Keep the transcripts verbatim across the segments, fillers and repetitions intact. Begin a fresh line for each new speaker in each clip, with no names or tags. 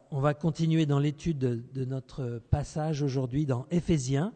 on va continuer dans l'étude de, de notre passage aujourd'hui dans Éphésiens.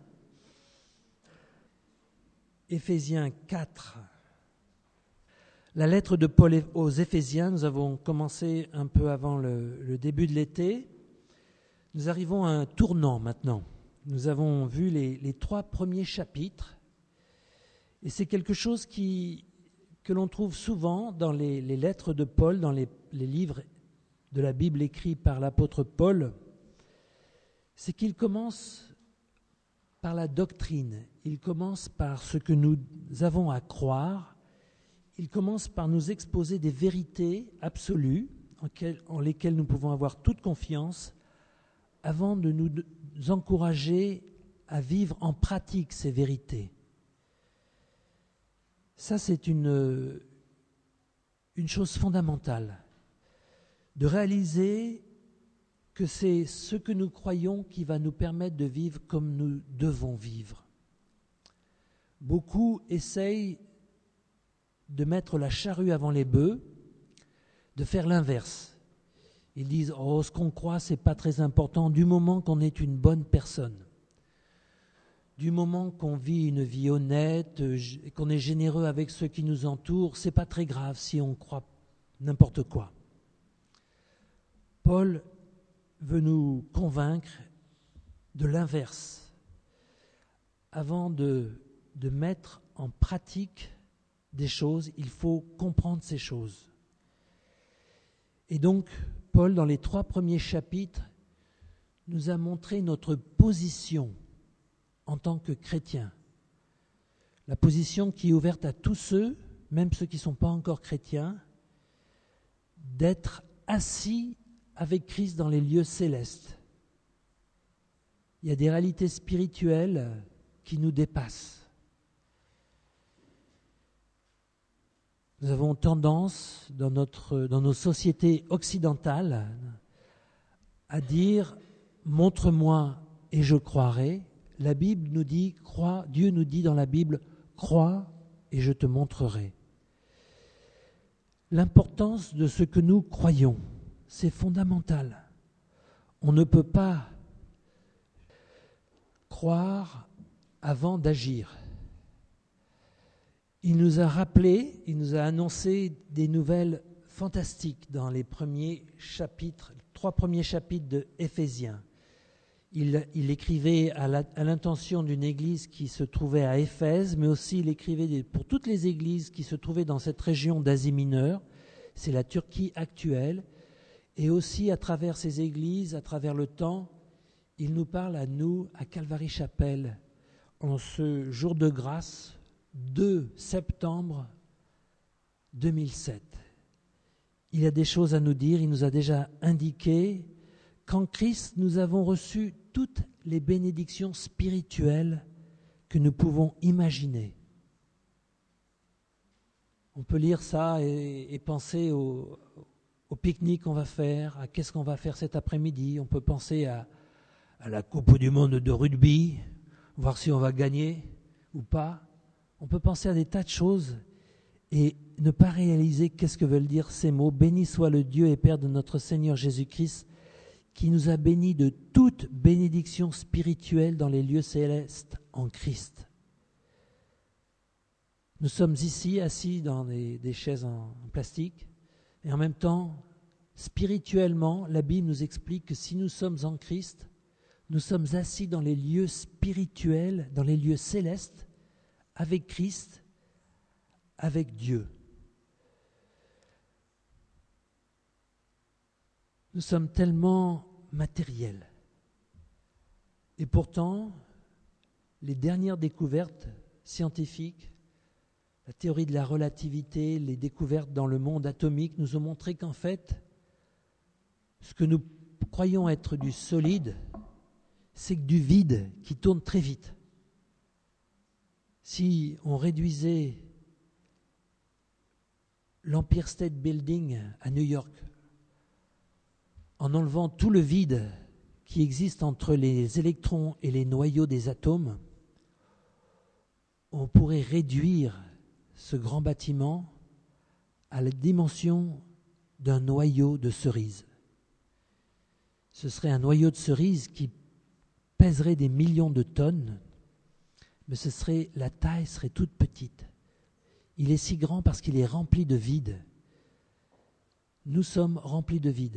Éphésiens quatre. La lettre de Paul aux Éphésiens, nous avons commencé un peu avant le, le début de l'été. Nous arrivons à un tournant maintenant. Nous avons vu les, les trois premiers chapitres et c'est quelque chose qui, que l'on trouve souvent dans les, les lettres de Paul, dans les, les livres de la Bible écrits par l'apôtre Paul, c'est qu'il commence par la doctrine, il commence par ce que nous avons à croire, il commence par nous exposer des vérités absolues en, quel, en lesquelles nous pouvons avoir toute confiance avant de nous encourager à vivre en pratique ces vérités. Ça, c'est une, une chose fondamentale, de réaliser que c'est ce que nous croyons qui va nous permettre de vivre comme nous devons vivre. Beaucoup essayent de mettre la charrue avant les bœufs, de faire l'inverse. Ils disent « Oh, ce qu'on croit, ce n'est pas très important du moment qu'on est une bonne personne. Du moment qu'on vit une vie honnête, qu'on est généreux avec ceux qui nous entourent, ce n'est pas très grave si on croit n'importe quoi. » Paul veut nous convaincre de l'inverse. Avant de, de mettre en pratique des choses, il faut comprendre ces choses. Et donc, Paul, dans les trois premiers chapitres, nous a montré notre position en tant que chrétiens. La position qui est ouverte à tous ceux, même ceux qui ne sont pas encore chrétiens, d'être assis avec Christ dans les lieux célestes. Il y a des réalités spirituelles qui nous dépassent. Nous avons tendance, dans, notre, dans nos sociétés occidentales, à dire « montre-moi et je croirai ». La Bible nous dit « crois », Dieu nous dit dans la Bible « crois et je te montrerai ». L'importance de ce que nous croyons, c'est fondamental. On ne peut pas croire avant d'agir. Il nous a rappelé, il nous a annoncé des nouvelles fantastiques dans les premiers chapitres, les trois premiers chapitres de Éphésiens. Il, il écrivait à, la, à l'intention d'une église qui se trouvait à Éphèse, mais aussi il écrivait des, pour toutes les églises qui se trouvaient dans cette région d'Asie mineure, c'est la Turquie actuelle, et aussi à travers ces églises, à travers le temps, il nous parle à nous, à Calvary-Chapelle, en ce jour de grâce, deux septembre deux mille sept. Il y a des choses à nous dire, il nous a déjà indiqué qu'en Christ, nous avons reçu toutes les bénédictions spirituelles que nous pouvons imaginer. On peut lire ça et, et penser au, au pique-nique qu'on va faire, à qu'est-ce qu'on va faire cet après-midi. On peut penser à, à la Coupe du Monde de rugby, voir si on va gagner ou pas. On peut penser à des tas de choses et ne pas réaliser qu'est-ce que veulent dire ces mots. Béni soit le Dieu et Père de notre Seigneur Jésus-Christ, qui nous a bénis de toute bénédiction spirituelle dans les lieux célestes en Christ. Nous sommes ici assis dans des, des chaises en, en plastique et en même temps, spirituellement, la Bible nous explique que si nous sommes en Christ, nous sommes assis dans les lieux spirituels, dans les lieux célestes, avec Christ, avec Dieu. Nous sommes tellement matériels. Et pourtant, les dernières découvertes scientifiques, la théorie de la relativité, les découvertes dans le monde atomique nous ont montré qu'en fait, ce que nous croyons être du solide, c'est que du vide qui tourne très vite. Si on réduisait l'Empire State Building à New York, en enlevant tout le vide qui existe entre les électrons et les noyaux des atomes, on pourrait réduire ce grand bâtiment à la dimension d'un noyau de cerise. ce serait un noyau de cerise qui pèserait des millions de tonnes, mais ce serait, la taille serait toute petite. Il est si grand parce qu'il est rempli de vide. Nous sommes remplis de vide.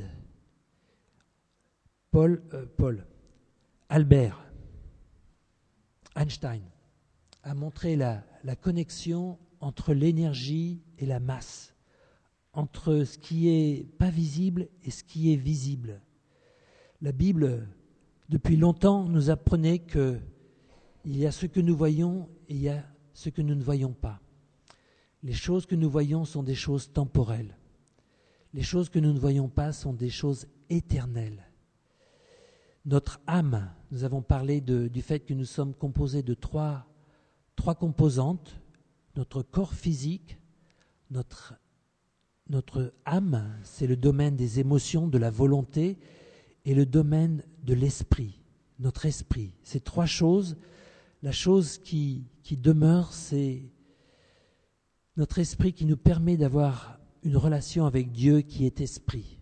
Paul, euh, Paul, Albert Einstein a montré la, la connexion entre l'énergie et la masse, entre ce qui est pas visible et ce qui est visible. La Bible, depuis longtemps, nous apprenait que il y a ce que nous voyons et il y a ce que nous ne voyons pas. Les choses que nous voyons sont des choses temporelles. Les choses que nous ne voyons pas sont des choses éternelles. Notre âme, nous avons parlé de, du fait que nous sommes composés de trois, trois composantes, notre corps physique, notre, notre âme, c'est le domaine des émotions, de la volonté, et le domaine de l'esprit, notre esprit. Ces trois choses, la chose qui, qui demeure, c'est notre esprit qui nous permet d'avoir une relation avec Dieu qui est esprit.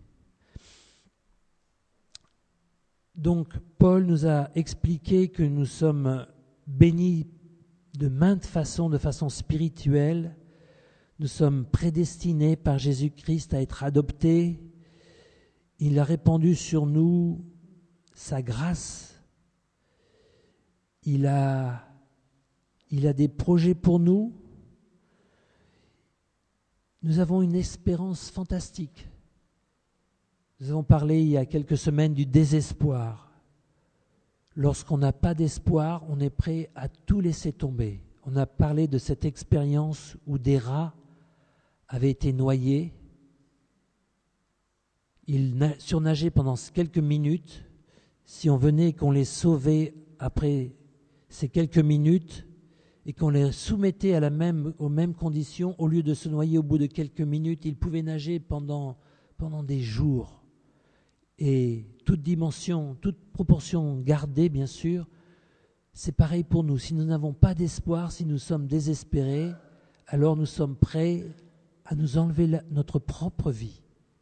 Donc, Paul nous a expliqué que nous sommes bénis de maintes façons, de façon spirituelle. Nous sommes prédestinés par Jésus-Christ à être adoptés. Il a répandu sur nous sa grâce. Il a, il a des projets pour nous. Nous avons une espérance fantastique. Nous avons parlé il y a quelques semaines du désespoir. Lorsqu'on n'a pas d'espoir, on est prêt à tout laisser tomber. On a parlé de cette expérience où des rats avaient été noyés. Ils surnageaient pendant quelques minutes. Si on venait et qu'on les sauvait après ces quelques minutes et qu'on les soumettait à la même, aux mêmes conditions, au lieu de se noyer au bout de quelques minutes, ils pouvaient nager pendant, pendant des jours. Et toute dimension, toute proportion gardée, bien sûr, c'est pareil pour nous. Si nous n'avons pas d'espoir, si nous sommes désespérés, alors nous sommes prêts à nous enlever la, notre propre vie.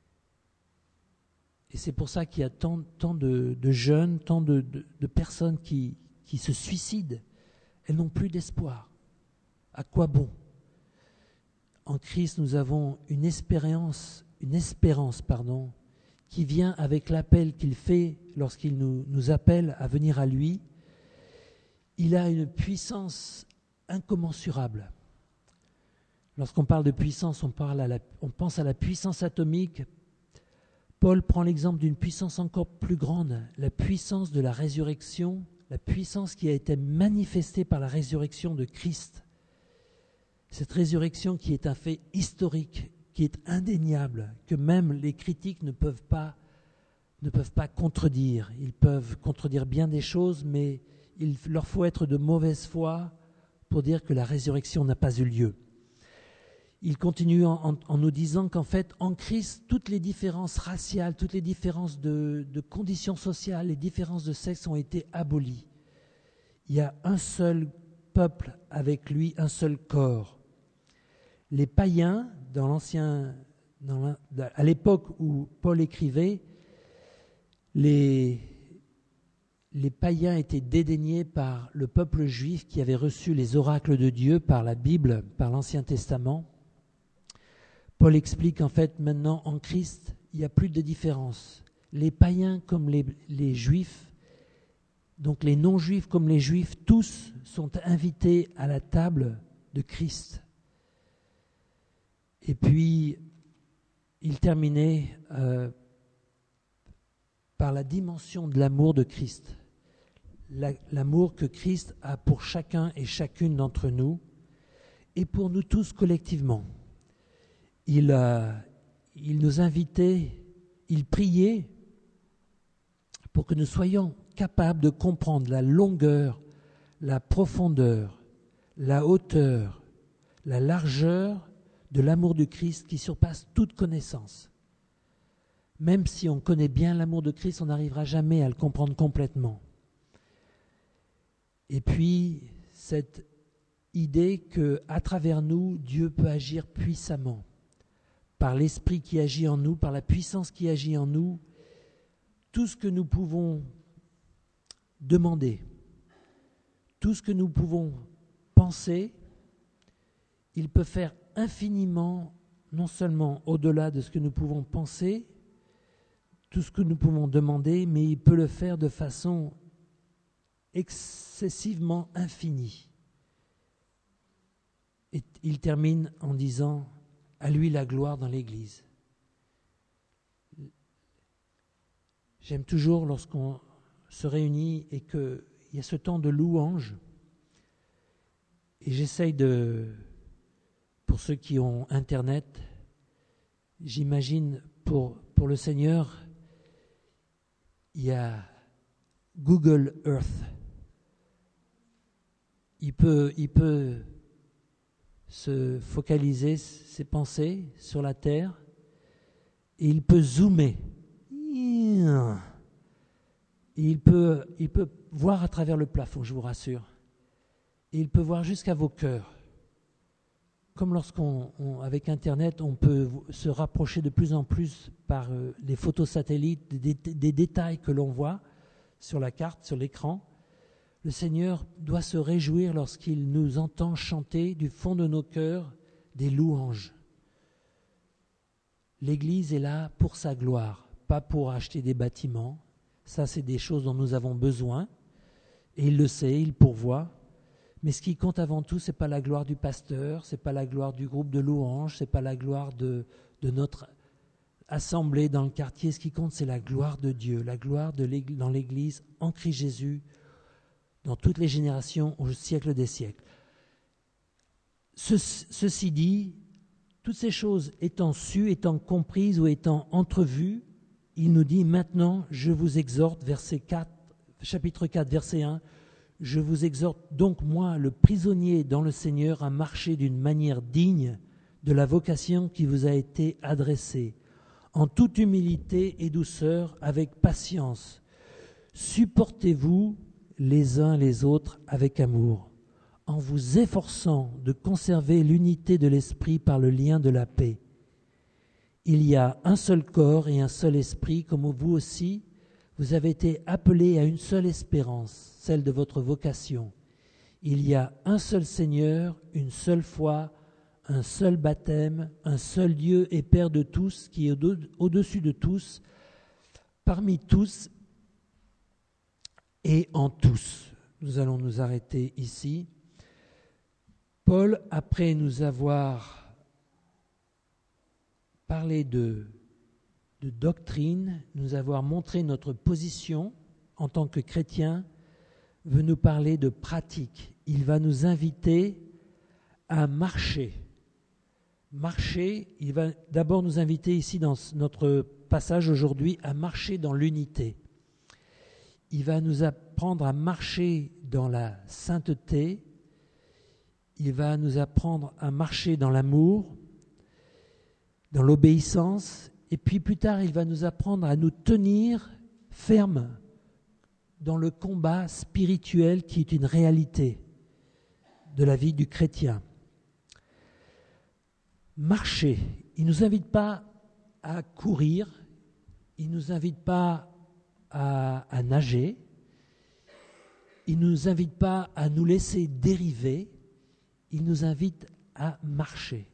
Et c'est pour ça qu'il y a tant, tant de, de jeunes, tant de, de, de personnes qui, qui se suicident. Elles n'ont plus d'espoir. À quoi bon? En Christ, nous avons une espérance, une espérance, pardon, qui vient avec l'appel qu'il fait lorsqu'il nous, nous appelle à venir à lui. Il a une puissance incommensurable. Lorsqu'on parle de puissance, on, parle à la, on pense à la puissance atomique. Paul prend l'exemple d'une puissance encore plus grande, la puissance de la résurrection, la puissance qui a été manifestée par la résurrection de Christ. Cette résurrection qui est un fait historique, qui est indéniable, que même les critiques ne peuvent pas, ne peuvent pas contredire. Ils peuvent contredire bien des choses, mais il leur faut être de mauvaise foi pour dire que la résurrection n'a pas eu lieu. Il continue en, en, en nous disant qu'en fait, en Christ, toutes les différences raciales, toutes les différences de, de conditions sociales, les différences de sexe ont été abolies. Il y a un seul peuple avec lui, un seul corps. Les païens, dans l'ancien, dans la, à l'époque où Paul écrivait, les, les païens étaient dédaignés par le peuple juif qui avait reçu les oracles de Dieu par la Bible, par l'Ancien Testament. Paul explique en fait maintenant en Christ, il n'y a plus de différence. Les païens comme les, les juifs, donc les non-juifs comme les juifs, tous sont invités à la table de Christ. Et puis, il terminait euh, par la dimension de l'amour de Christ. La, l'amour que Christ a pour chacun et chacune d'entre nous et pour nous tous collectivement. Il, euh, il nous invitait, il priait pour que nous soyons capables de comprendre la longueur, la profondeur, la hauteur, la largeur de l'amour de Christ qui surpasse toute connaissance. Même si on connaît bien l'amour de Christ, on n'arrivera jamais à le comprendre complètement. Et puis, cette idée qu'à travers nous, Dieu peut agir puissamment. Par l'Esprit qui agit en nous, par la puissance qui agit en nous, tout ce que nous pouvons demander, tout ce que nous pouvons penser, il peut faire infiniment, non seulement au-delà de ce que nous pouvons penser, tout ce que nous pouvons demander, mais il peut le faire de façon excessivement infinie. Et il termine en disant « À lui la gloire dans l'Église ». J'aime toujours lorsqu'on se réunit et qu'il y a ce temps de louange. Et j'essaye de, pour ceux qui ont Internet, j'imagine pour, pour le Seigneur, il y a Google Earth. Il peut, il peut se focaliser ses pensées sur la terre et il peut zoomer. Et il peut, il peut voir à travers le plafond, je vous rassure. Et il peut voir jusqu'à vos cœurs. Comme lorsqu'on, on, avec Internet, on peut se rapprocher de plus en plus par euh, les photos satellites des, des détails que l'on voit sur la carte, sur l'écran. Le Seigneur doit se réjouir lorsqu'il nous entend chanter du fond de nos cœurs des louanges. L'Église est là pour sa gloire, pas pour acheter des bâtiments. Ça, c'est des choses dont nous avons besoin. Et il le sait, il pourvoit. Mais ce qui compte avant tout, ce n'est pas la gloire du pasteur, ce n'est pas la gloire du groupe de louanges, ce n'est pas la gloire de, de notre assemblée dans le quartier. Ce qui compte, c'est la gloire de Dieu, la gloire de l'église, dans l'Église, en Christ Jésus, dans toutes les générations, au siècle des siècles. Ce, ceci dit, toutes ces choses étant sues, étant comprises ou étant entrevues, il nous dit maintenant, je vous exhorte, verset quatre, chapitre quatre, verset un, je vous exhorte donc, moi, le prisonnier dans le Seigneur, à marcher d'une manière digne de la vocation qui vous a été adressée, en toute humilité et douceur, avec patience. Supportez-vous les uns les autres avec amour, en vous efforçant de conserver l'unité de l'esprit par le lien de la paix. Il y a un seul corps et un seul esprit, comme vous aussi, vous avez été appelés à une seule espérance, celle de votre vocation. Il y a un seul Seigneur, une seule foi, un seul baptême, un seul Dieu et Père de tous, qui est au-dessus de tous, parmi tous et en tous. Nous allons nous arrêter ici. Paul, après nous avoir parlé de, de doctrine, nous avoir montré notre position en tant que chrétiens, veut nous parler de pratique. Il va nous inviter à marcher. Marcher, il va d'abord nous inviter ici dans notre passage aujourd'hui à marcher dans l'unité. Il va nous apprendre à marcher dans la sainteté. Il va nous apprendre à marcher dans l'amour, dans l'obéissance. Et puis plus tard, il va nous apprendre à nous tenir fermes dans le combat spirituel qui est une réalité de la vie du chrétien. Marcher, il ne nous invite pas à courir, il ne nous invite pas à, à nager, il ne nous invite pas à nous laisser dériver, il nous invite à marcher.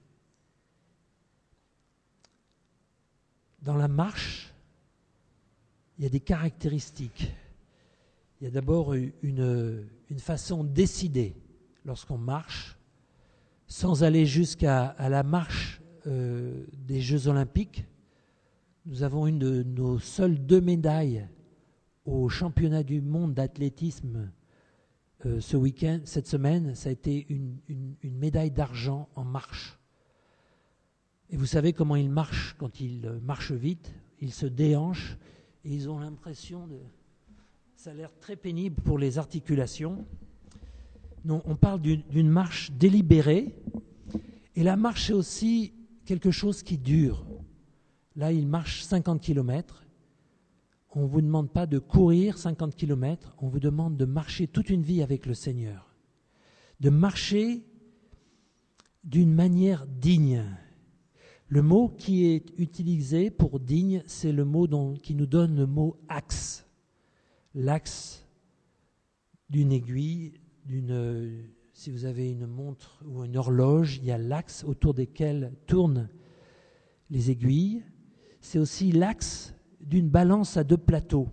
Dans la marche, il y a des caractéristiques. Il y a d'abord une, une façon décidée lorsqu'on marche, sans aller jusqu'à à la marche euh, des Jeux Olympiques. Nous avons une de nos seules deux médailles au championnat du monde d'athlétisme euh, ce week-end, cette semaine. Ça a été une, une, une médaille d'argent en marche. Et vous savez comment ils marchent quand ils marchent vite? Ils se déhanchent et ils ont l'impression de... Ça a l'air très pénible pour les articulations. Non, on parle d'une, d'une marche délibérée. Et la marche, c'est aussi quelque chose qui dure. Là, il marche cinquante kilomètres. On ne vous demande pas de courir cinquante kilomètres. On vous demande de marcher toute une vie avec le Seigneur. De marcher d'une manière digne. Le mot qui est utilisé pour digne, c'est le mot dont, qui nous donne le mot axe. L'axe d'une aiguille, d'une, si vous avez une montre ou une horloge, il y a l'axe autour desquels tournent les aiguilles. C'est aussi l'axe d'une balance à deux plateaux.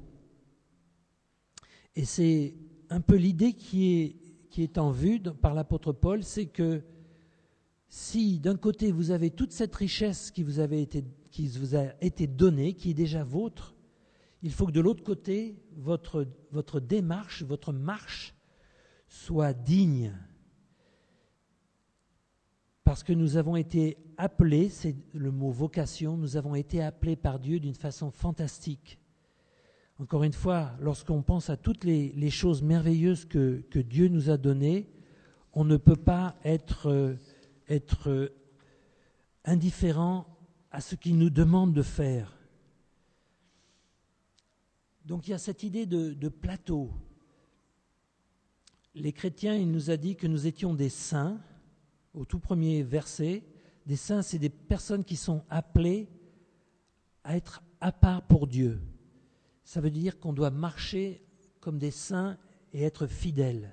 Et c'est un peu l'idée qui est, qui est en vue par l'apôtre Paul, c'est que si d'un côté vous avez toute cette richesse qui vous, avait été, qui vous a été donnée, qui est déjà vôtre, il faut que de l'autre côté, votre, votre démarche, votre marche soit digne. Parce que nous avons été appelés, c'est le mot vocation, nous avons été appelés par Dieu d'une façon fantastique. Encore une fois, lorsqu'on pense à toutes les, les choses merveilleuses que, que Dieu nous a données, on ne peut pas être, euh, être euh, indifférent à ce qu'il nous demande de faire. Donc il y a cette idée de, de plateau. Les chrétiens, il nous a dit que nous étions des saints, au tout premier verset. Des saints, c'est des personnes qui sont appelées à être à part pour Dieu. Ça veut dire qu'on doit marcher comme des saints et être fidèles.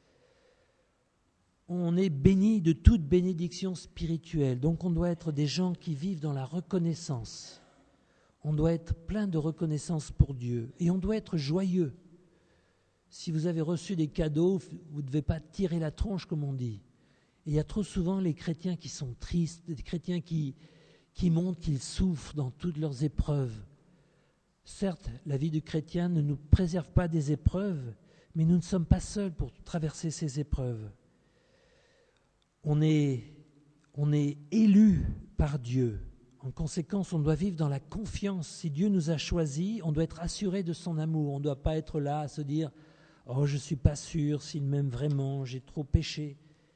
On est béni de toute bénédiction spirituelle, donc on doit être des gens qui vivent dans la reconnaissance. On doit être plein de reconnaissance pour Dieu et on doit être joyeux. Si vous avez reçu des cadeaux, vous ne devez pas tirer la tronche comme on dit. Et il y a trop souvent les chrétiens qui sont tristes, des chrétiens qui, qui montrent qu'ils souffrent dans toutes leurs épreuves. Certes, la vie du chrétien ne nous préserve pas des épreuves, mais nous ne sommes pas seuls pour traverser ces épreuves. On est, on est élus par Dieu. En conséquence, on doit vivre dans la confiance. Si Dieu nous a choisis, on doit être assuré de son amour. On ne doit pas être là à se dire « Oh, je ne suis pas sûr s'il m'aime vraiment, j'ai trop péché ».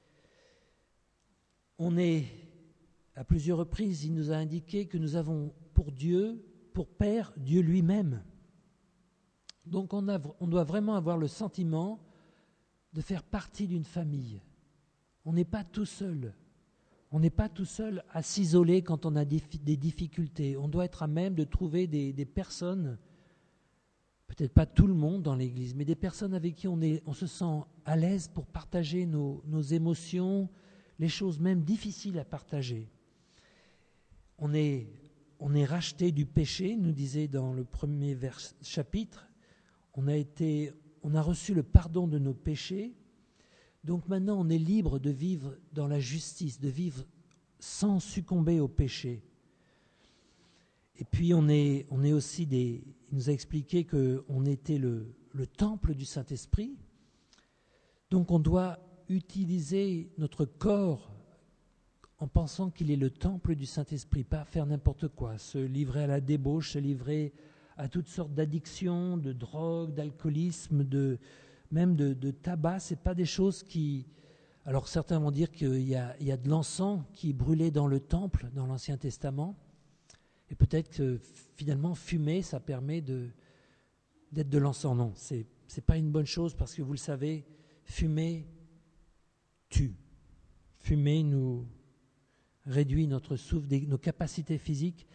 On est, à plusieurs reprises, il nous a indiqué que nous avons pour Dieu, pour Père, Dieu lui-même. Donc on, a, on doit vraiment avoir le sentiment de faire partie d'une famille. On n'est pas tout seul. On n'est pas tout seul à s'isoler quand on a des, des difficultés. On doit être à même de trouver des, des personnes, peut-être pas tout le monde dans l'Église, mais des personnes avec qui on, est, on se sent à l'aise pour partager nos, nos émotions, les choses même difficiles à partager. On est, on est racheté du péché, nous disait dans le premier vers, chapitre. On a, été, on a reçu le pardon de nos péchés. Donc maintenant, on est libre de vivre dans la justice, de vivre sans succomber au péché. Et puis, on est, on est aussi des... Il nous a expliqué qu'on était le, le temple du Saint-Esprit. Donc, on doit utiliser notre corps en pensant qu'il est le temple du Saint-Esprit, pas faire n'importe quoi, se livrer à la débauche, se livrer à toutes sortes d'addictions, de drogue, d'alcoolisme, de... même de, de tabac. Ce n'est pas des choses qui... Alors certains vont dire qu'il y a, il y a de l'encens qui brûlait dans le temple, dans l'Ancien Testament, et peut-être que finalement fumer, ça permet de, d'être de l'encens. Non, ce n'est pas une bonne chose parce que vous le savez, fumer tue. Fumer nous réduit notre souffle, nos capacités physiques.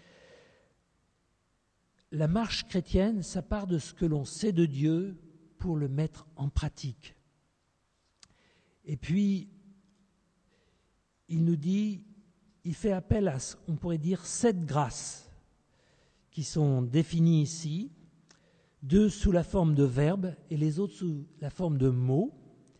La marche chrétienne, ça part de ce que l'on sait de Dieu, pour le mettre en pratique. Et puis, il nous dit, il fait appel à, on pourrait dire, sept grâces qui sont définies ici, deux sous la forme de verbes et les autres sous la forme de mots.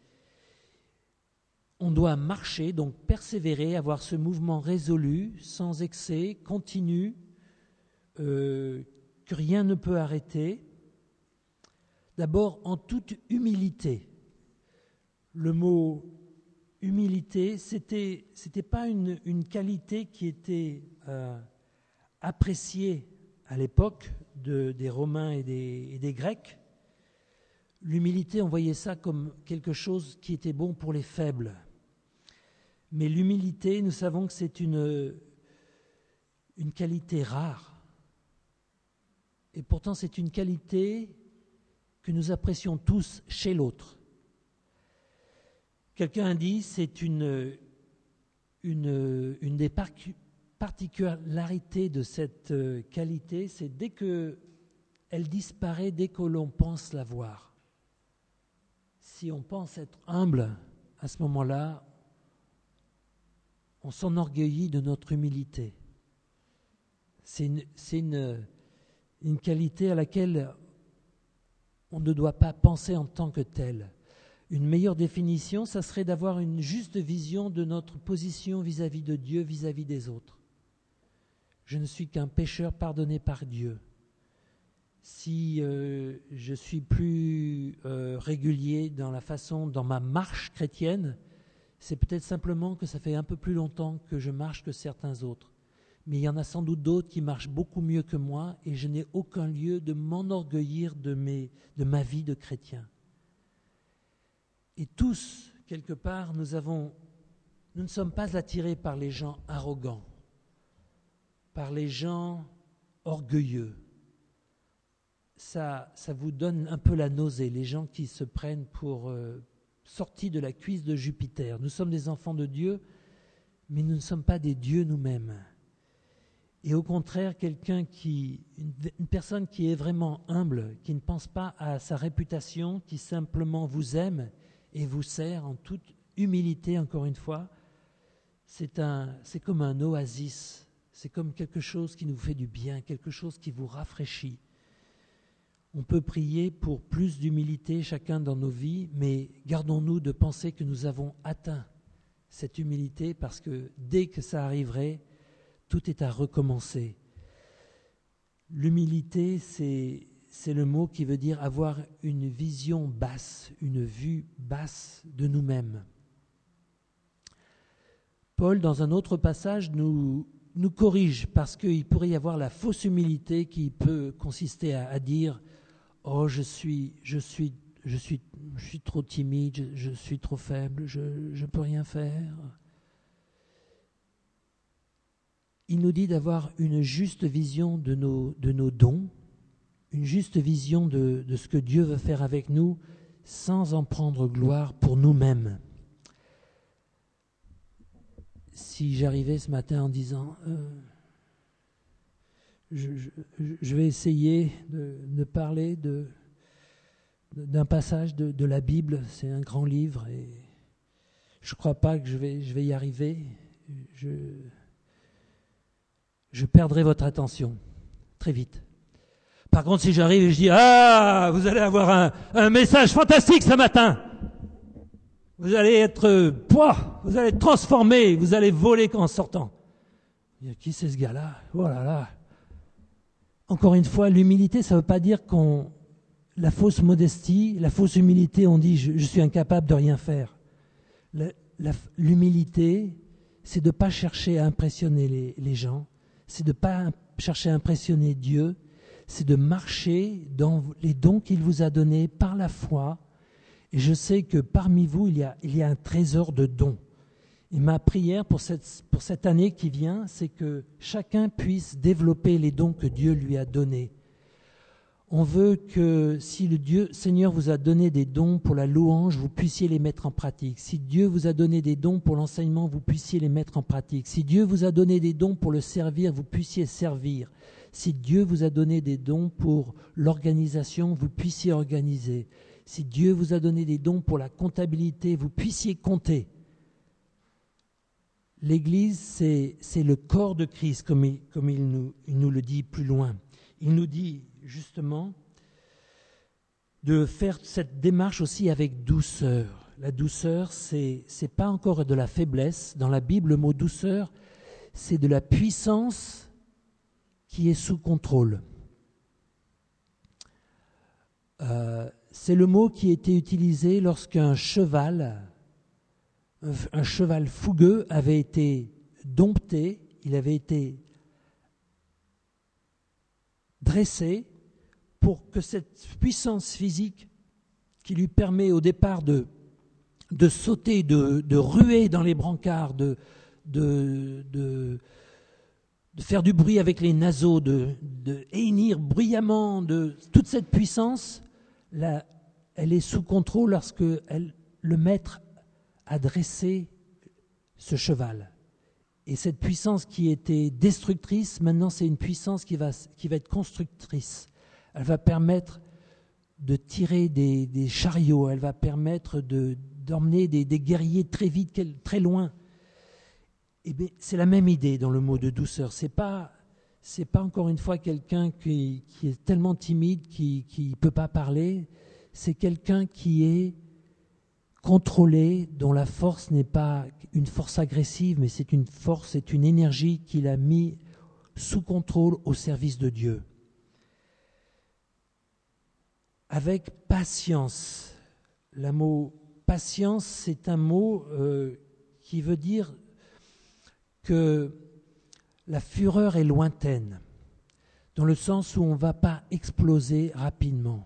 On doit marcher, donc persévérer, avoir ce mouvement résolu, sans excès, continu, euh, que rien ne peut arrêter. D'abord, en toute humilité. Le mot humilité, c'était, c'était pas une, une qualité qui était euh, appréciée à l'époque de, des Romains et des, et des Grecs. L'humilité, on voyait ça comme quelque chose qui était bon pour les faibles. Mais l'humilité, nous savons que c'est une, une qualité rare. Et pourtant, c'est une qualité que nous apprécions tous chez l'autre. Quelqu'un a dit, c'est une, une, une, des par- particularité de cette euh, qualité, c'est dès que elle disparaît, dès que l'on pense la voir. Si on pense être humble, à ce moment-là, on s'enorgueillit de notre humilité. C'est une, c'est une, une qualité à laquelle on ne doit pas penser en tant que telle. Une meilleure définition, ça serait d'avoir une juste vision de notre position vis-à-vis de Dieu, vis-à-vis des autres. Je ne suis qu'un pécheur pardonné par Dieu. Si euh, je suis plus euh, régulier dans la façon, dans ma marche chrétienne, c'est peut-être simplement que ça fait un peu plus longtemps que je marche que certains autres. Mais il y en a sans doute d'autres qui marchent beaucoup mieux que moi et je n'ai aucun lieu de m'enorgueillir de, mes, de ma vie de chrétien. Et tous, quelque part, nous avons, nous ne sommes pas attirés par les gens arrogants, par les gens orgueilleux. Ça, ça vous donne un peu la nausée, les gens qui se prennent pour euh, sortis de la cuisse de Jupiter. Nous sommes des enfants de Dieu, mais nous ne sommes pas des dieux nous-mêmes. Et au contraire, quelqu'un qui, une, une personne qui est vraiment humble, qui ne pense pas à sa réputation, qui simplement vous aime et vous sert en toute humilité, encore une fois, c'est, un, c'est comme un oasis, c'est comme quelque chose qui nous fait du bien, quelque chose qui vous rafraîchit. On peut prier pour plus d'humilité chacun dans nos vies, mais gardons-nous de penser que nous avons atteint cette humilité parce que dès que ça arriverait, tout est à recommencer. L'humilité, c'est, c'est le mot qui veut dire avoir une vision basse, une vue basse de nous-mêmes. Paul, dans un autre passage, nous, nous corrige parce qu'il pourrait y avoir la fausse humilité qui peut consister à, à dire « Oh, je suis, je suis, je suis, je suis trop timide, je, je suis trop faible, je ne peux rien faire. » Il nous dit d'avoir une juste vision de nos, de nos dons, une juste vision de, de ce que Dieu veut faire avec nous, sans en prendre gloire pour nous-mêmes. Si j'arrivais ce matin en disant euh, je, je, je vais essayer de, de parler de, de, d'un passage de, de la Bible, c'est un grand livre et je ne crois pas que je vais, je vais y arriver, je, je perdrai votre attention très vite. Par contre, si j'arrive et je dis « Ah, vous allez avoir un, un message fantastique ce matin !» Vous allez être poids, vous allez être transformé, vous allez voler en sortant. Qui c'est ce gars-là? Oh là là. Encore une fois, l'humilité, ça ne veut pas dire qu'on... La fausse modestie, la fausse humilité, on dit je, je suis incapable de rien faire. La, la, l'humilité, c'est de ne pas chercher à impressionner les, les gens, c'est de ne pas chercher à impressionner Dieu, c'est de marcher dans les dons qu'il vous a donnés par la foi. Et je sais que parmi vous, il y a, il y a un trésor de dons. Et ma prière pour cette, pour cette année qui vient, c'est que chacun puisse développer les dons que Dieu lui a donnés. On veut que si le Dieu, Seigneur vous a donné des dons pour la louange, vous puissiez les mettre en pratique. Si Dieu vous a donné des dons pour l'enseignement, vous puissiez les mettre en pratique. Si Dieu vous a donné des dons pour le servir, vous puissiez servir. Si Dieu vous a donné des dons pour l'organisation, vous puissiez organiser. Si Dieu vous a donné des dons pour la comptabilité, vous puissiez compter. L'Église, c'est, c'est le corps de Christ, comme, il, comme il, nous, il nous le dit plus loin. Il nous dit justement de faire cette démarche aussi avec douceur. La douceur, c'est, c'est pas encore de la faiblesse. Dans la Bible, le mot douceur, c'est de la puissance qui est sous contrôle. Euh, c'est le mot qui a été utilisé lorsqu'un cheval, un, un cheval fougueux avait été dompté, il avait été dressé pour que cette puissance physique qui lui permet au départ de, de sauter, de, de ruer dans les brancards, de, de, de, de faire du bruit avec les naseaux, de, de hennir bruyamment, de toute cette puissance, là, elle est sous contrôle lorsque elle, le maître a dressé ce cheval. Et cette puissance qui était destructrice, maintenant c'est une puissance qui va, qui va être constructrice. Elle va permettre de tirer des, des chariots, elle va permettre de, d'emmener des, des guerriers très vite, très loin. Et bien, c'est la même idée dans le mot de douceur. C'est pas, c'est pas encore une fois quelqu'un qui, qui est tellement timide, qui ne peut pas parler. C'est quelqu'un qui est contrôlé, dont la force n'est pas une force agressive, mais c'est une force, c'est une énergie qu'il a mis sous contrôle au service de Dieu. Avec patience. Le mot patience, c'est un mot euh, qui veut dire que la fureur est lointaine, dans le sens où on ne va pas exploser rapidement.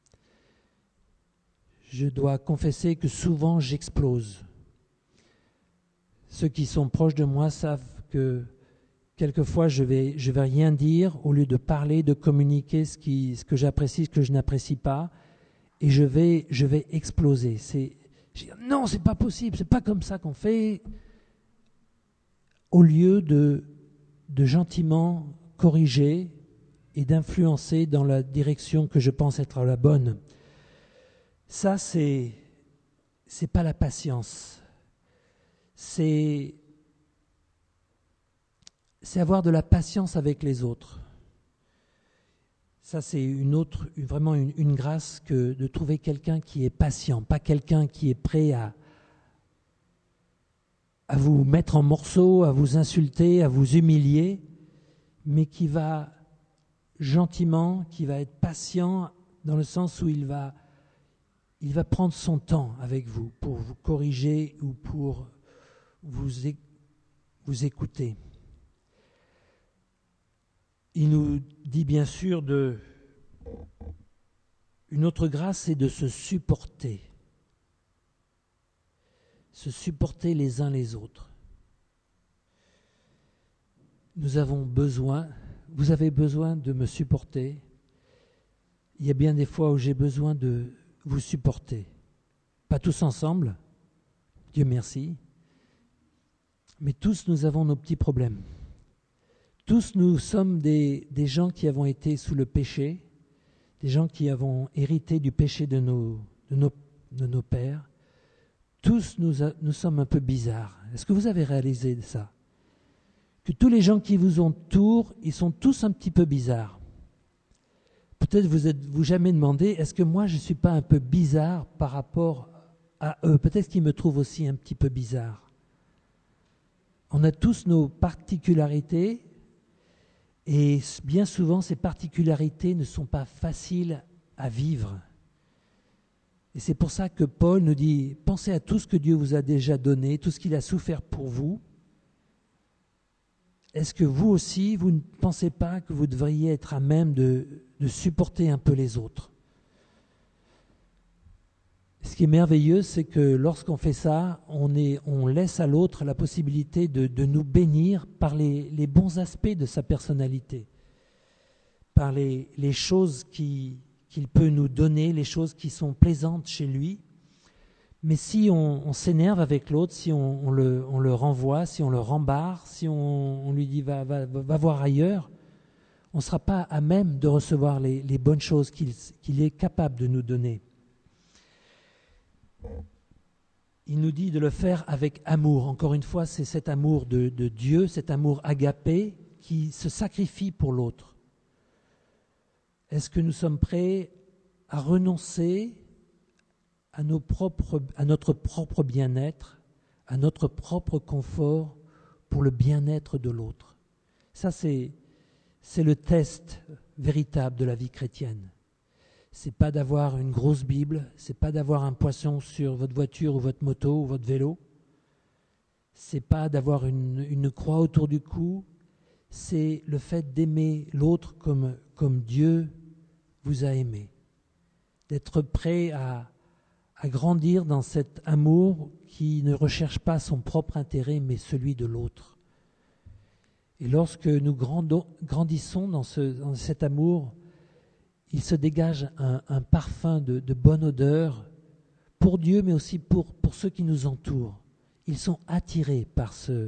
Je dois confesser que souvent j'explose. Ceux qui sont proches de moi savent que quelquefois je vais, je vais rien dire au lieu de parler, de communiquer ce, qui, ce que j'apprécie, ce que je n'apprécie pas, et je vais, je vais exploser. C'est, je dis, non, c'est pas possible, c'est pas comme ça qu'on fait. Au lieu de, de gentiment corriger et d'influencer dans la direction que je pense être la bonne. Ça, c'est, c'est pas la patience. C'est, c'est avoir de la patience avec les autres. Ça, c'est une autre, vraiment une, une grâce que de trouver quelqu'un qui est patient, pas quelqu'un qui est prêt à, à vous mettre en morceaux, à vous insulter, à vous humilier, mais qui va gentiment, qui va être patient dans le sens où il va Il va prendre son temps avec vous pour vous corriger ou pour vous, é- vous écouter. Il nous dit bien sûr de... Une autre grâce, c'est de se supporter. Se supporter les uns les autres. Nous avons besoin, vous avez besoin de me supporter. Il y a bien des fois où j'ai besoin de vous supporter. Pas tous ensemble, Dieu merci, mais tous nous avons nos petits problèmes. Tous nous sommes des, des gens qui avons été sous le péché, des gens qui avons hérité du péché de nos, de nos, de nos pères. Tous nous, a, nous sommes un peu bizarres. Est-ce que vous avez réalisé ça? Que tous les gens qui vous entourent, ils sont tous un petit peu bizarres. Peut-être vous êtes-vous jamais demandé, est-ce que moi je ne suis pas un peu bizarre par rapport à eux? Peut-être qu'ils me trouvent aussi un petit peu bizarre. On a tous nos particularités et bien souvent ces particularités ne sont pas faciles à vivre. Et c'est pour ça que Paul nous dit, pensez à tout ce que Dieu vous a déjà donné, tout ce qu'il a souffert pour vous. Est-ce que vous aussi, vous ne pensez pas que vous devriez être à même de, de supporter un peu les autres? Ce qui est merveilleux, c'est que lorsqu'on fait ça, on, est, on laisse à l'autre la possibilité de, de nous bénir par les, les bons aspects de sa personnalité, par les, les choses qui, qu'il peut nous donner, les choses qui sont plaisantes chez lui. Mais si on, on s'énerve avec l'autre, si on, on, le, on le renvoie, si on le rembarre, si on, on lui dit va, va, va voir ailleurs, on ne sera pas à même de recevoir les, les bonnes choses qu'il, qu'il est capable de nous donner. Il nous dit de le faire avec amour. Encore une fois, c'est cet amour de, de Dieu, cet amour agapé qui se sacrifie pour l'autre. Est-ce que nous sommes prêts à renoncer à, nos propres, à notre propre bien-être, à notre propre confort pour le bien-être de l'autre? Ça, c'est, c'est le test véritable de la vie chrétienne. C'est pas d'avoir une grosse Bible, c'est pas d'avoir un poisson sur votre voiture ou votre moto ou votre vélo, c'est pas d'avoir une, une croix autour du cou, c'est le fait d'aimer l'autre comme, comme Dieu vous a aimé, d'être prêt à, à grandir dans cet amour qui ne recherche pas son propre intérêt mais celui de l'autre. Et lorsque nous grandons, grandissons dans, ce, dans cet amour, il se dégage un, un parfum de, de bonne odeur pour Dieu, mais aussi pour, pour ceux qui nous entourent. Ils sont attirés par, ce, par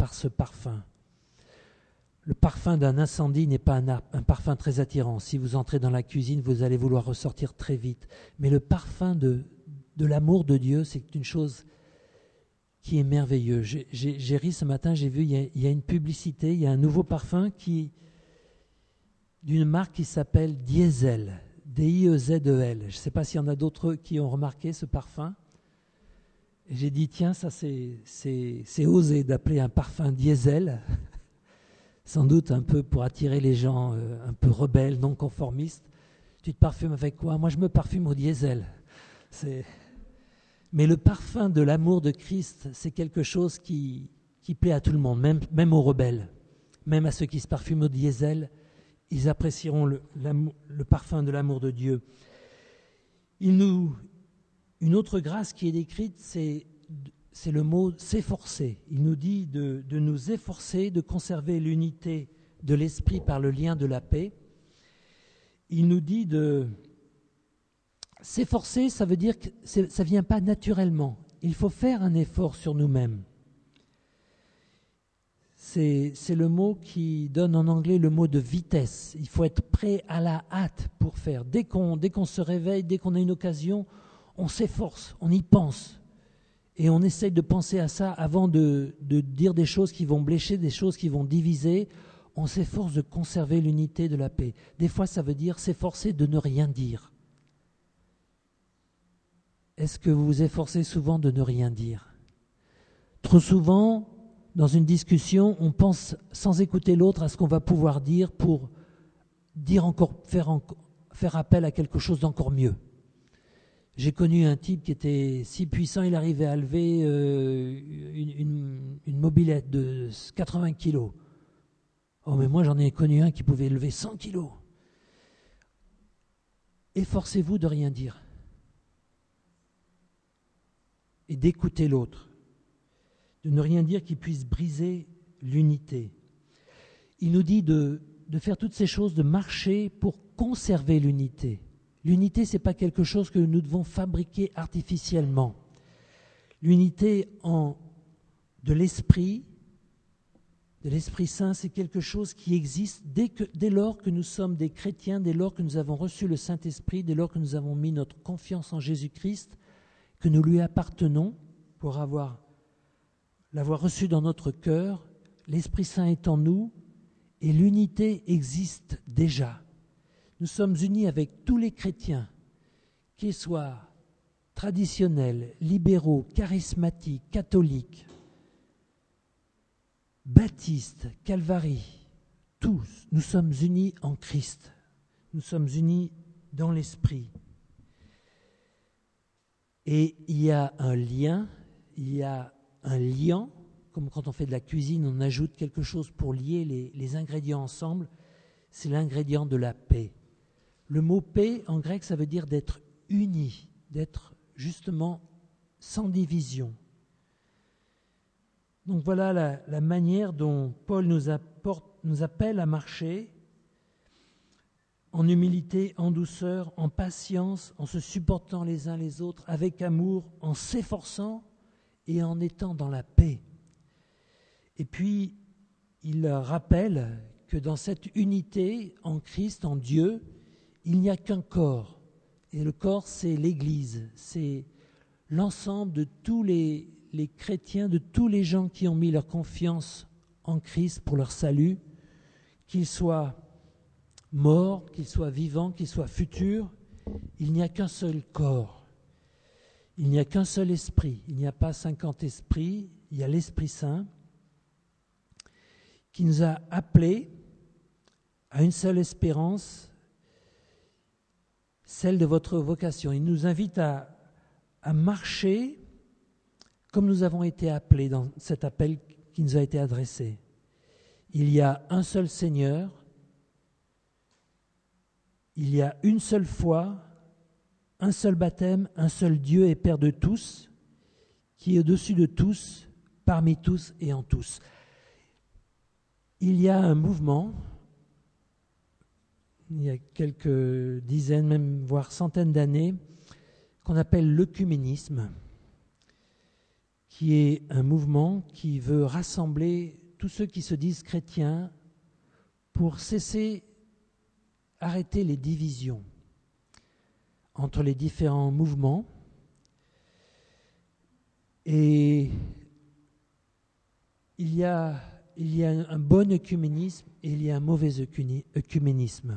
par ce parfum. Le parfum d'un incendie n'est pas un, un parfum très attirant. Si vous entrez dans la cuisine, vous allez vouloir ressortir très vite. Mais le parfum de, de l'amour de Dieu, c'est une chose qui est merveilleuse. J'ai, j'ai, j'ai ri ce matin, j'ai vu, il y, a, il y a une publicité, il y a un nouveau parfum qui, d'une marque qui s'appelle Diesel, D I E Z E L. Je ne sais pas s'il y en a d'autres qui ont remarqué ce parfum. Et j'ai dit, tiens, ça c'est, c'est, c'est osé d'appeler un parfum Diesel. Sans doute un peu pour attirer les gens euh, un peu rebelles, non conformistes. Tu te parfumes avec quoi? Moi, je me parfume au diesel. C'est... Mais le parfum de l'amour de Christ, c'est quelque chose qui, qui plaît à tout le monde, même, même aux rebelles. Même à ceux qui se parfument au diesel, ils apprécieront le, le parfum de l'amour de Dieu. Il nous, une autre grâce qui est décrite, c'est... c'est le mot « s'efforcer ». Il nous dit de, de nous efforcer, de conserver l'unité de l'esprit par le lien de la paix. Il nous dit de s'efforcer, ça veut dire que ça ne vient pas naturellement. Il faut faire un effort sur nous-mêmes. C'est, c'est le mot qui donne en anglais le mot de vitesse. Il faut être prêt à la hâte pour faire. Dès qu'on, dès qu'on se réveille, dès qu'on a une occasion, on s'efforce, on y pense. Et on essaye de penser à ça avant de, de dire des choses qui vont blesser, des choses qui vont diviser. On s'efforce de conserver l'unité de la paix. Des fois, ça veut dire s'efforcer de ne rien dire. Est-ce que vous vous efforcez souvent de ne rien dire? Trop souvent, dans une discussion, on pense sans écouter l'autre à ce qu'on va pouvoir dire pour dire encore, faire, encore, faire appel à quelque chose d'encore mieux. J'ai connu un type qui était si puissant, il arrivait à lever euh, une, une, une mobilette de quatre-vingts kilos. Oh, mais moi j'en ai connu un qui pouvait lever cent kilos. Efforcez-vous de rien dire et d'écouter l'autre, de ne rien dire qui puisse briser l'unité. Il nous dit de, de faire toutes ces choses, de marcher pour conserver l'unité. L'unité, ce n'est pas quelque chose que nous devons fabriquer artificiellement. L'unité en, de l'esprit, de l'Esprit Saint, c'est quelque chose qui existe dès, que, dès lors que nous sommes des chrétiens, dès lors que nous avons reçu le Saint-Esprit, dès lors que nous avons mis notre confiance en Jésus-Christ, que nous lui appartenons pour avoir, l'avoir reçu dans notre cœur. L'Esprit Saint est en nous et l'unité existe déjà. Nous sommes unis avec tous les chrétiens, qu'ils soient traditionnels, libéraux, charismatiques, catholiques, baptistes, calvaries, tous, nous sommes unis en Christ. Nous sommes unis dans l'Esprit. Et il y a un lien, il y a un liant, comme quand on fait de la cuisine, on ajoute quelque chose pour lier les, les ingrédients ensemble, c'est l'ingrédient de la paix. Le mot paix, en grec, ça veut dire d'être uni, d'être justement sans division. Donc voilà la, la manière dont Paul nous, apporte, nous appelle à marcher en humilité, en douceur, en patience, en se supportant les uns les autres, avec amour, en s'efforçant et en étant dans la paix. Et puis, il rappelle que dans cette unité en Christ, en Dieu, il n'y a qu'un corps. Et le corps, c'est l'Église. C'est l'ensemble de tous les, les chrétiens, de tous les gens qui ont mis leur confiance en Christ pour leur salut, qu'ils soient morts, qu'ils soient vivants, qu'ils soient futurs. Il n'y a qu'un seul corps. Il n'y a qu'un seul esprit. Il n'y a pas cinquante esprits. Il y a l'Esprit Saint qui nous a appelés à une seule espérance, celle de votre vocation. Il nous invite à, à marcher comme nous avons été appelés dans cet appel qui nous a été adressé. Il y a un seul Seigneur, il y a une seule foi, un seul baptême, un seul Dieu et Père de tous, qui est au-dessus de tous, parmi tous et en tous. Il y a un mouvement, il y a quelques dizaines, même voire centaines d'années, qu'on appelle l'œcuménisme, qui est un mouvement qui veut rassembler tous ceux qui se disent chrétiens pour cesser, arrêter les divisions entre les différents mouvements. Et il y a, il y a un bon œcuménisme et il y a un mauvais œcuménisme.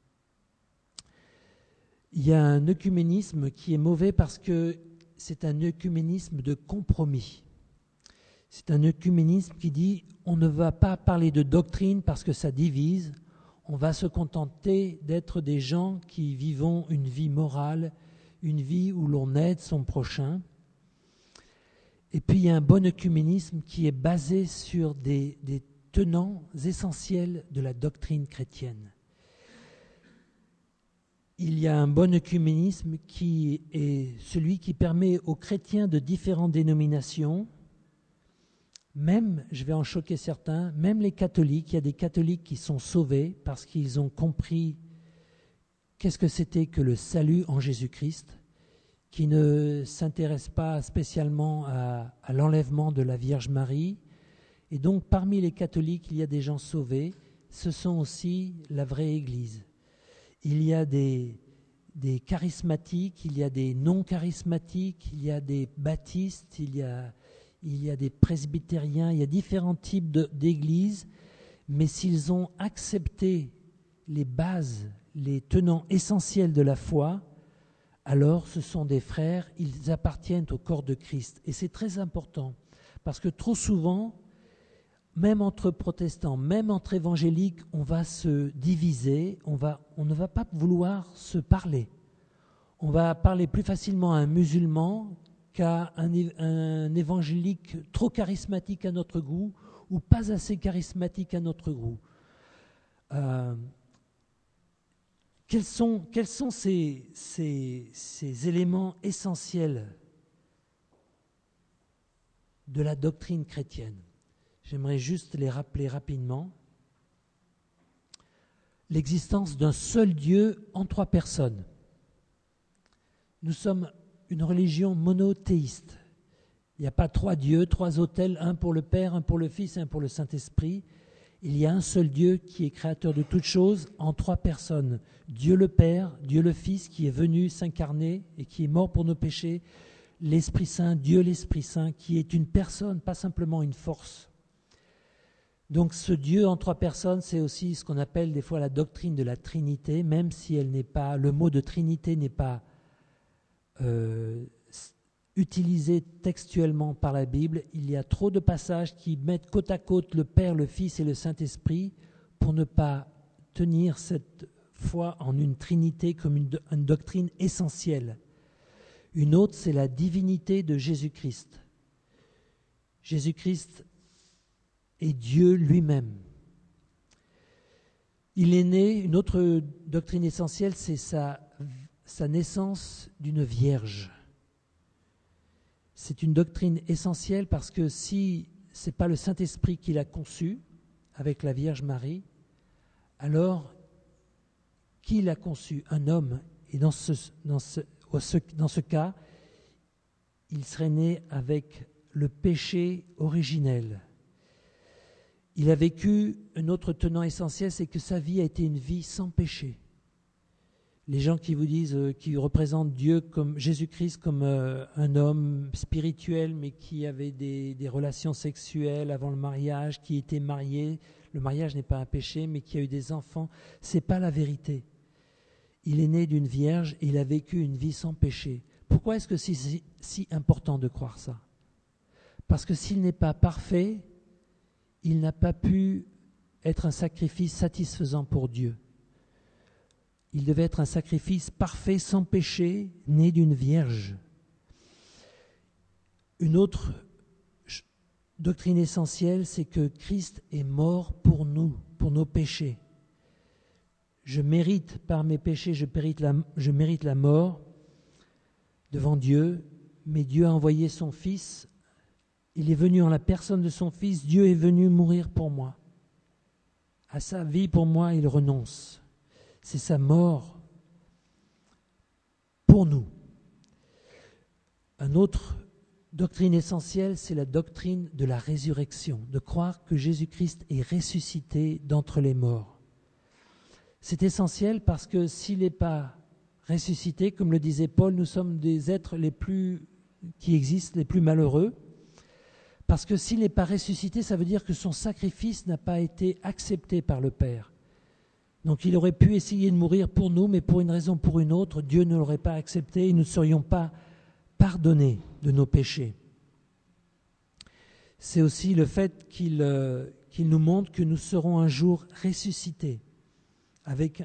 Il y a un œcuménisme qui est mauvais parce que c'est un œcuménisme de compromis. C'est un œcuménisme qui dit on ne va pas parler de doctrine parce que ça divise, on va se contenter d'être des gens qui vivons une vie morale, une vie où l'on aide son prochain. Et puis il y a un bon œcuménisme qui est basé sur des, des tenants essentiels de la doctrine chrétienne. Il y a un bon œcuménisme qui est celui qui permet aux chrétiens de différentes dénominations, même, je vais en choquer certains, même les catholiques, il y a des catholiques qui sont sauvés parce qu'ils ont compris qu'est-ce que c'était que le salut en Jésus-Christ, qui ne s'intéressent pas spécialement à, à l'enlèvement de la Vierge Marie. Et donc parmi les catholiques, il y a des gens sauvés, ce sont aussi la vraie Église. Il y a des, des charismatiques, il y a des non-charismatiques, il y a des baptistes, il y a, il y a des presbytériens, il y a différents types de, d'églises, mais s'ils ont accepté les bases, les tenants essentiels de la foi, alors ce sont des frères, ils appartiennent au corps de Christ. Et c'est très important, parce que trop souvent, même entre protestants, même entre évangéliques, on va se diviser, on, va, on ne va pas vouloir se parler. On va parler plus facilement à un musulman qu'à un, un évangélique trop charismatique à notre goût ou pas assez charismatique à notre goût. Euh, quels sont, quels sont ces, ces, ces éléments essentiels de la doctrine chrétienne ? J'aimerais juste les rappeler rapidement. L'existence d'un seul Dieu en trois personnes. Nous sommes une religion monothéiste. Il n'y a pas trois dieux, trois autels, un pour le Père, un pour le Fils et un pour le Saint-Esprit. Il y a un seul Dieu qui est créateur de toutes choses en trois personnes. Dieu le Père, Dieu le Fils qui est venu s'incarner et qui est mort pour nos péchés. L'Esprit Saint, Dieu l'Esprit Saint qui est une personne, pas simplement une force. Donc ce Dieu en trois personnes, c'est aussi ce qu'on appelle des fois la doctrine de la Trinité, même si elle n'est pas, le mot de Trinité n'est pas euh, utilisé textuellement par la Bible. Il y a trop de passages qui mettent côte à côte le Père, le Fils et le Saint-Esprit pour ne pas tenir cette foi en une Trinité comme une, une doctrine essentielle. Une autre, c'est la divinité de Jésus-Christ. Jésus-Christ et Dieu lui-même. Il est né, une autre doctrine essentielle, c'est sa, sa naissance d'une vierge. C'est une doctrine essentielle parce que si ce n'est pas le Saint-Esprit qui l'a conçu avec la Vierge Marie, alors qui l'a conçu ? Un homme. Et dans ce, dans ce, dans ce cas, il serait né avec le péché originel. Il a vécu, un autre tenant essentiel, c'est que sa vie a été une vie sans péché. Les gens qui vous disent, euh, qui représentent Dieu comme Jésus-Christ comme euh, un homme spirituel, mais qui avait des, des relations sexuelles avant le mariage, qui était marié, le mariage n'est pas un péché, mais qui a eu des enfants, c'est pas la vérité. Il est né d'une vierge et il a vécu une vie sans péché. Pourquoi est-ce que c'est si, si important de croire ça ? Parce que s'il n'est pas parfait, il n'a pas pu être un sacrifice satisfaisant pour Dieu. Il devait être un sacrifice parfait, sans péché, né d'une vierge. Une autre doctrine essentielle, c'est que Christ est mort pour nous, pour nos péchés. Je mérite par mes péchés, je mérite la, je mérite la mort devant Dieu, mais Dieu a envoyé son Fils. Il est venu en la personne de son Fils, Dieu est venu mourir pour moi. À sa vie pour moi, il renonce. C'est sa mort pour nous. Une autre doctrine essentielle, c'est la doctrine de la résurrection, de croire que Jésus-Christ est ressuscité d'entre les morts. C'est essentiel parce que s'il n'est pas ressuscité, comme le disait Paul, nous sommes des êtres les plus qui existent, les plus malheureux. Parce que s'il n'est pas ressuscité, ça veut dire que son sacrifice n'a pas été accepté par le Père. Donc il aurait pu essayer de mourir pour nous, mais pour une raison ou pour une autre, Dieu ne l'aurait pas accepté et nous ne serions pas pardonnés de nos péchés. C'est aussi le fait qu'il, euh, qu'il nous montre que nous serons un jour ressuscités avec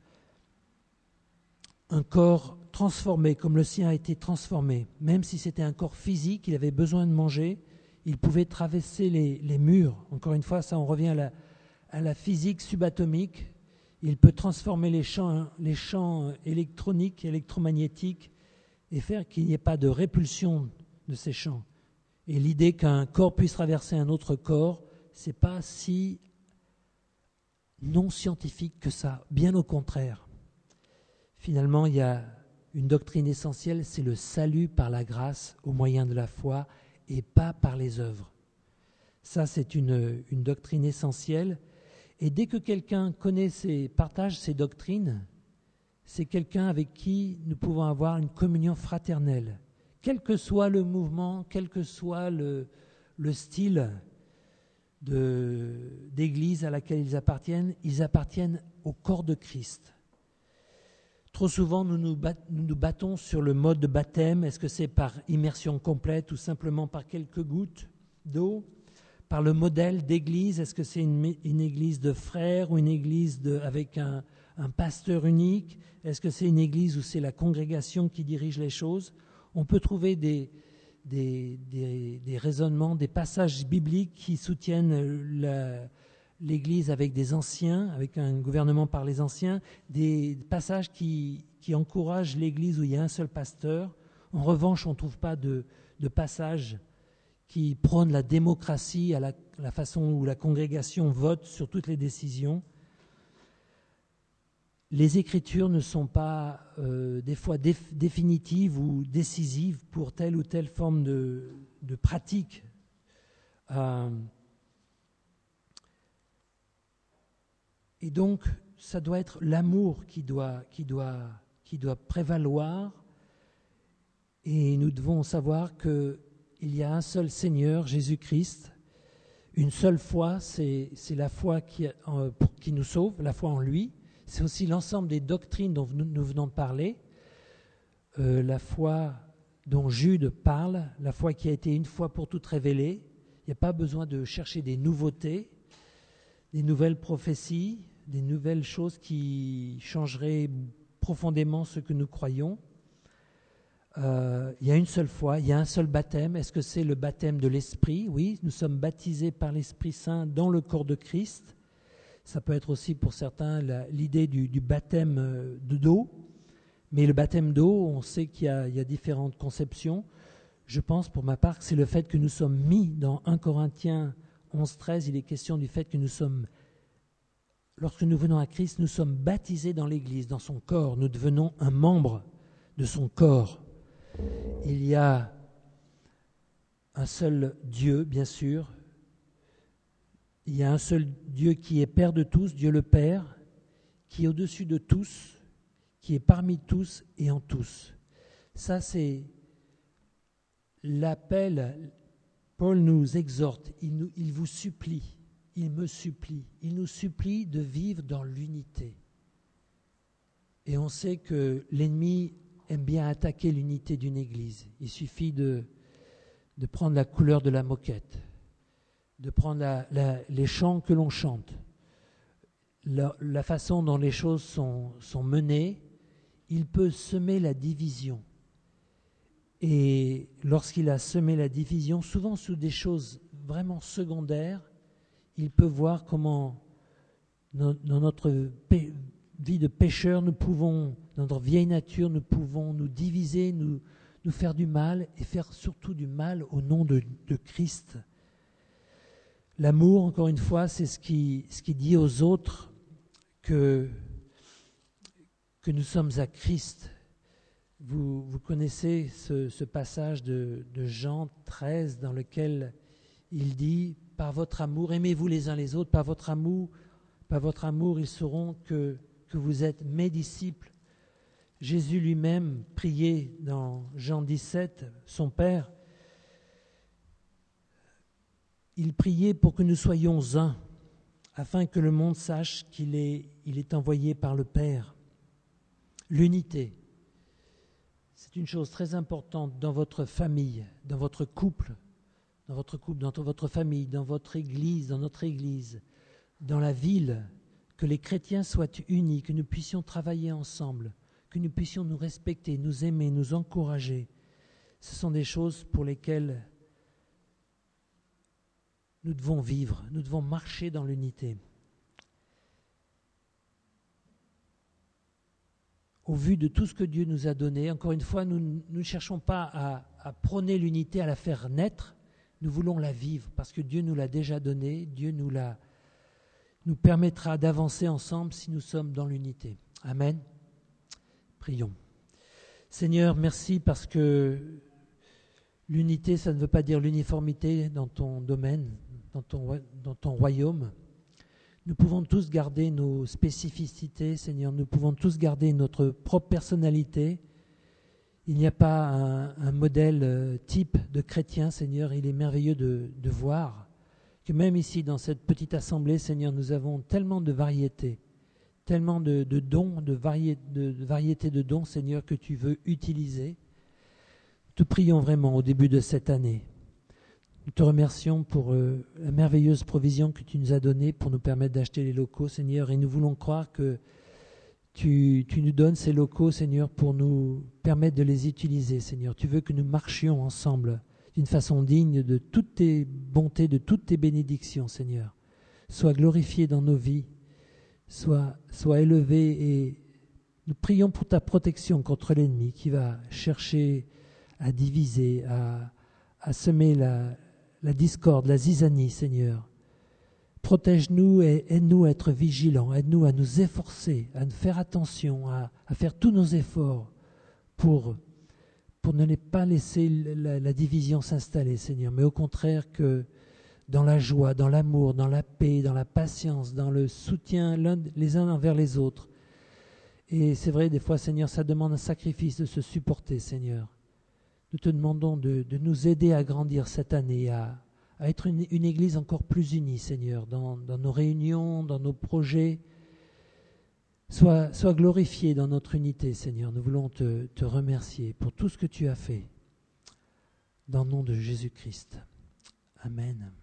un corps transformé, comme le sien a été transformé. Même si c'était un corps physique, il avait besoin de manger, il pouvait traverser les, les murs. Encore une fois, ça on revient à la, à la physique subatomique. Il peut transformer les champs, les champs électroniques, électromagnétiques et faire qu'il n'y ait pas de répulsion de ces champs. Et l'idée qu'un corps puisse traverser un autre corps, ce n'est pas si non scientifique que ça, bien au contraire. Finalement, il y a une doctrine essentielle, c'est le salut par la grâce au moyen de la foi et pas par les œuvres. Ça, c'est une, une doctrine essentielle. Et dès que quelqu'un connaît ces, partage ces doctrines, c'est quelqu'un avec qui nous pouvons avoir une communion fraternelle. Quel que soit le mouvement, quel que soit le, le style de, d'église à laquelle ils appartiennent, ils appartiennent au corps de Christ. Trop souvent, nous nous, bat, nous nous battons sur le mode de baptême. Est-ce que c'est par immersion complète ou simplement par quelques gouttes d'eau ? Par le modèle d'église, est-ce que c'est une, une église de frères ou une église de, avec un, un pasteur unique ? Est-ce que c'est une église où c'est la congrégation qui dirige les choses ? On peut trouver des, des, des, des raisonnements, des passages bibliques qui soutiennent la, l'église avec des anciens, avec un gouvernement par les anciens, des passages qui, qui encouragent l'église où il y a un seul pasteur. En revanche, on ne trouve pas de, de passages qui prône la démocratie à la, la façon où la congrégation vote sur toutes les décisions. Les Écritures ne sont pas euh, des fois déf, définitives ou décisives pour telle ou telle forme de, de pratique. Euh, et donc, ça doit être l'amour qui doit, qui doit, qui doit prévaloir. Et nous devons savoir que il y a un seul Seigneur, Jésus-Christ. Une seule foi, c'est, c'est la foi qui, euh, qui nous sauve, la foi en lui. C'est aussi l'ensemble des doctrines dont nous, nous venons de parler. Euh, la foi dont Jude parle, la foi qui a été une fois pour toutes révélée. Il n'y a pas besoin de chercher des nouveautés, des nouvelles prophéties, des nouvelles choses qui changeraient profondément ce que nous croyons. Euh, il y a une seule foi, il y a un seul baptême. Est-ce que c'est le baptême de l'Esprit ? Oui, nous sommes baptisés par l'Esprit Saint dans le corps de Christ. Ça peut être aussi pour certains la, l'idée du, du baptême de d'eau. Mais le baptême d'eau, on sait qu'il y a, il y a différentes conceptions. Je pense pour ma part que c'est le fait que nous sommes mis dans premier Corinthiens onze treize, il est question du fait que nous sommes, lorsque nous venons à Christ, nous sommes baptisés dans l'Église, dans son corps. Nous devenons un membre de son corps. Il y a un seul Dieu, bien sûr. Il y a un seul Dieu qui est Père de tous, Dieu le Père, qui est au-dessus de tous, qui est parmi tous et en tous. Ça, c'est l'appel. Paul nous exhorte, il, nous, il vous supplie, il me supplie, il nous supplie de vivre dans l'unité. Et on sait que l'ennemi aime bien attaquer l'unité d'une église. Il suffit de, de prendre la couleur de la moquette, de prendre la, la, les chants que l'on chante, la, la façon dont les choses sont, sont menées. Il peut semer la division. Et lorsqu'il a semé la division, souvent sous des choses vraiment secondaires, il peut voir comment dans, dans notre paix, vie de pécheur, nous pouvons, dans notre vieille nature, nous pouvons nous diviser, nous, nous faire du mal et faire surtout du mal au nom de, de Christ. L'amour, encore une fois, c'est ce qui, ce qui dit aux autres que, que nous sommes à Christ. Vous, vous connaissez ce, ce passage de, de Jean treize dans lequel il dit « Par votre amour, aimez-vous les uns les autres, par votre amour, par votre amour ils sauront que, que vous êtes mes disciples. » Jésus lui-même priait dans Jean dix-sept, son Père. Il priait pour que nous soyons un, afin que le monde sache qu'il est, il est envoyé par le Père. L'unité. C'est une chose très importante dans votre famille, dans votre couple, dans votre couple, dans votre famille, dans votre église, dans notre église, dans la ville, que les chrétiens soient unis, que nous puissions travailler ensemble, que nous puissions nous respecter, nous aimer, nous encourager. Ce sont des choses pour lesquelles nous devons vivre, nous devons marcher dans l'unité. Au vu de tout ce que Dieu nous a donné, encore une fois, nous ne cherchons pas à, à prôner l'unité, à la faire naître, nous voulons la vivre, parce que Dieu nous l'a déjà donnée, Dieu nous, l'a, nous permettra d'avancer ensemble si nous sommes dans l'unité. Amen. Prions. Seigneur, merci parce que l'unité, ça ne veut pas dire l'uniformité dans ton domaine, dans ton, dans ton royaume. Nous pouvons tous garder nos spécificités, Seigneur. Nous pouvons tous garder notre propre personnalité. Il n'y a pas un, un modèle euh, type de chrétien, Seigneur. Il est merveilleux de, de voir que même ici, dans cette petite assemblée, Seigneur, nous avons tellement de variétés, tellement de, de dons, de, varié, de, de variétés de dons, Seigneur, que tu veux utiliser. Te prions vraiment au début de cette année. Nous te remercions pour euh, la merveilleuse provision que tu nous as donnée pour nous permettre d'acheter les locaux, Seigneur, et nous voulons croire que tu, tu nous donnes ces locaux, Seigneur, pour nous permettre de les utiliser, Seigneur. Tu veux que nous marchions ensemble d'une façon digne de toutes tes bontés, de toutes tes bénédictions, Seigneur. Sois glorifié dans nos vies, sois, sois élevé, et nous prions pour ta protection contre l'ennemi qui va chercher à diviser, à, à semer la, la discorde, la zizanie, Seigneur. Protège-nous et aide-nous à être vigilants, aide-nous à nous efforcer, à nous faire attention, à, à faire tous nos efforts pour, pour ne pas laisser la, la division s'installer, Seigneur, mais au contraire que dans la joie, dans l'amour, dans la paix, dans la patience, dans le soutien l'un, les uns envers les autres. Et c'est vrai, des fois, Seigneur, ça demande un sacrifice de se supporter, Seigneur. Nous te demandons de, de nous aider à grandir cette année, à, à être une, une Église encore plus unie, Seigneur, dans, dans nos réunions, dans nos projets. Sois, sois glorifié dans notre unité, Seigneur. Nous voulons te, te remercier pour tout ce que tu as fait. Dans le nom de Jésus-Christ. Amen.